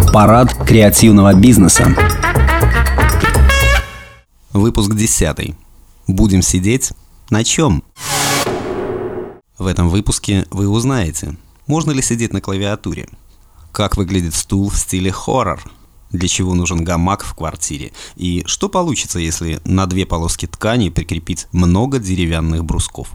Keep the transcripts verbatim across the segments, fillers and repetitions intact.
Парад креативного бизнеса. Выпуск десятый. Будем сидеть на чем? В этом выпуске вы узнаете, можно ли сидеть на клавиатуре, как выглядит стул в стиле хоррор, для чего нужен гамак в квартире и что получится, если на две полоски ткани прикрепить много деревянных брусков.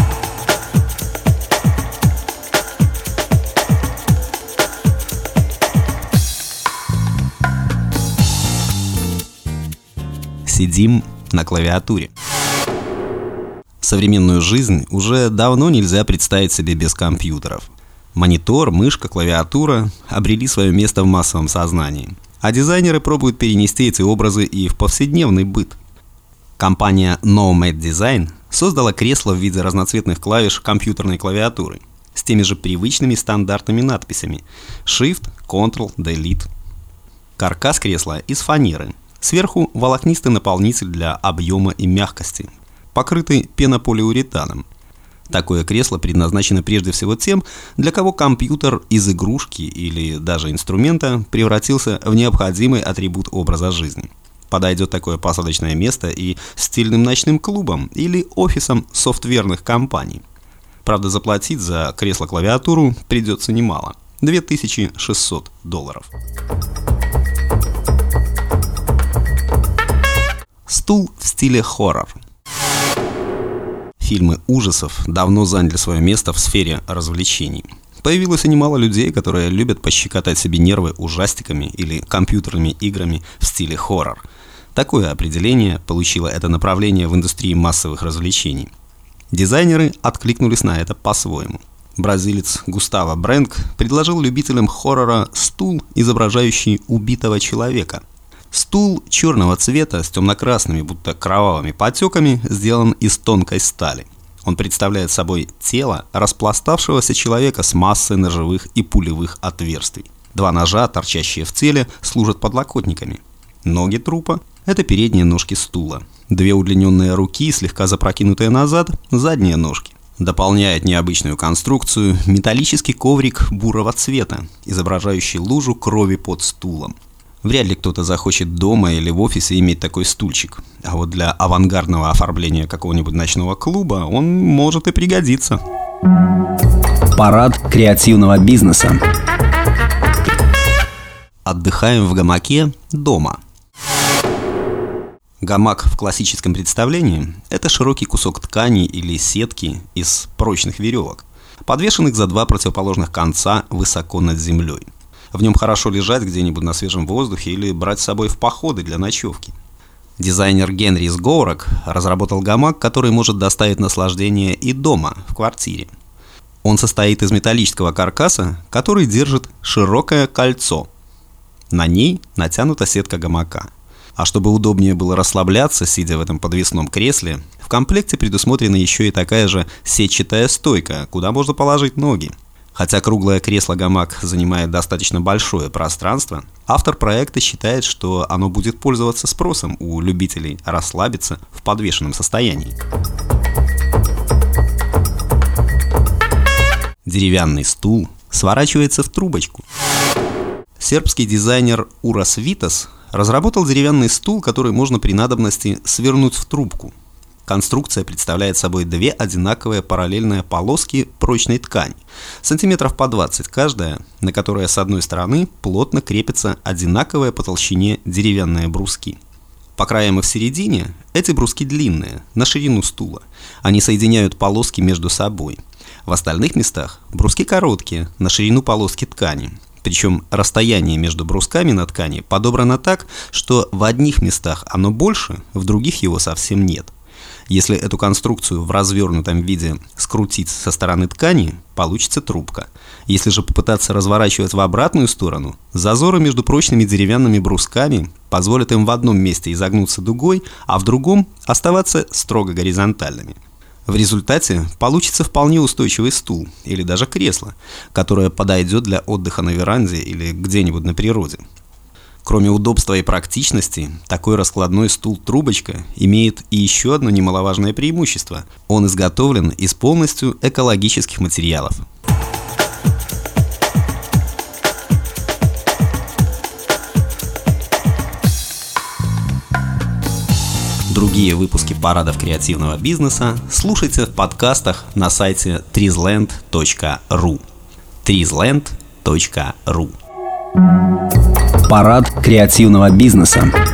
Сидим на клавиатуре. Современную жизнь уже давно нельзя представить себе без компьютеров. Монитор, мышка, клавиатура обрели свое место в массовом сознании, а дизайнеры пробуют перенести эти образы и в повседневный быт. Компания Nomad Design создала кресло в виде разноцветных клавиш компьютерной клавиатуры с теми же привычными стандартными надписями Shift, Ctrl, Delete. Каркас кресла из фанеры. Сверху волокнистый наполнитель для объема и мягкости, покрытый пенополиуретаном. Такое кресло предназначено прежде всего тем, для кого компьютер из игрушки или даже инструмента превратился в необходимый атрибут образа жизни. Подойдет такое посадочное место и стильным ночным клубам или офисам софтверных компаний. Правда, заплатить за кресло-клавиатуру придется немало – две тысячи шестьсот долларов. Стул в стиле хоррор. Фильмы ужасов давно заняли свое место в сфере развлечений. Появилось и немало людей, которые любят пощекотать себе нервы ужастиками или компьютерными играми в стиле хоррор. Такое определение получило это направление в индустрии массовых развлечений. Дизайнеры откликнулись на это по-своему. Бразилец Густаво Бренк предложил любителям хоррора стул, изображающий убитого человека. Стул черного цвета с темно-красными, будто кровавыми потеками, сделан из тонкой стали. Он представляет собой тело распластавшегося человека с массой ножевых и пулевых отверстий. Два ножа, торчащие в теле, служат подлокотниками. Ноги трупа – это передние ножки стула. Две удлиненные руки, слегка запрокинутые назад – задние ножки. Дополняет необычную конструкцию металлический коврик бурого цвета, изображающий лужу крови под стулом. Вряд ли кто-то захочет дома или в офисе иметь такой стульчик. А вот для авангардного оформления какого-нибудь ночного клуба он может и пригодиться. Парад креативного бизнеса. Отдыхаем в гамаке дома. Гамак в классическом представлении – это широкий кусок ткани или сетки из прочных веревок, подвешенных за два противоположных конца высоко над землей. В нем хорошо лежать где-нибудь на свежем воздухе или брать с собой в походы для ночевки. Дизайнер Генри Сгоурак разработал гамак, который может доставить наслаждение и дома, в квартире. Он состоит из металлического каркаса, который держит широкое кольцо. На ней натянута сетка гамака. А чтобы удобнее было расслабляться, сидя в этом подвесном кресле, в комплекте предусмотрена еще и такая же сетчатая стойка, куда можно положить ноги. Хотя круглое кресло-гамак занимает достаточно большое пространство, автор проекта считает, что оно будет пользоваться спросом у любителей расслабиться в подвешенном состоянии. Деревянный стул сворачивается в трубочку. Сербский дизайнер Урас Витас разработал деревянный стул, который можно при надобности свернуть в трубку. Конструкция представляет собой две одинаковые параллельные полоски прочной ткани, сантиметров по двадцать каждая, на которые с одной стороны плотно крепятся одинаковые по толщине деревянные бруски. По краям и в середине эти бруски длинные, на ширину стула. Они соединяют полоски между собой. В остальных местах бруски короткие, на ширину полоски ткани. Причем расстояние между брусками на ткани подобрано так, что в одних местах оно больше, в других его совсем нет. Если эту конструкцию в развернутом виде скрутить со стороны ткани, получится трубка. Если же попытаться разворачивать в обратную сторону, зазоры между прочными деревянными брусками позволят им в одном месте изогнуться дугой, а в другом оставаться строго горизонтальными. В результате получится вполне устойчивый стул или даже кресло, которое подойдет для отдыха на веранде или где-нибудь на природе. Кроме удобства и практичности, такой раскладной стул-трубочка имеет и еще одно немаловажное преимущество. Он изготовлен из полностью экологических материалов. Другие выпуски парадов креативного бизнеса слушайте в подкастах на сайте тризленд точка ру. тризленд точка ру. Парад креативного бизнеса.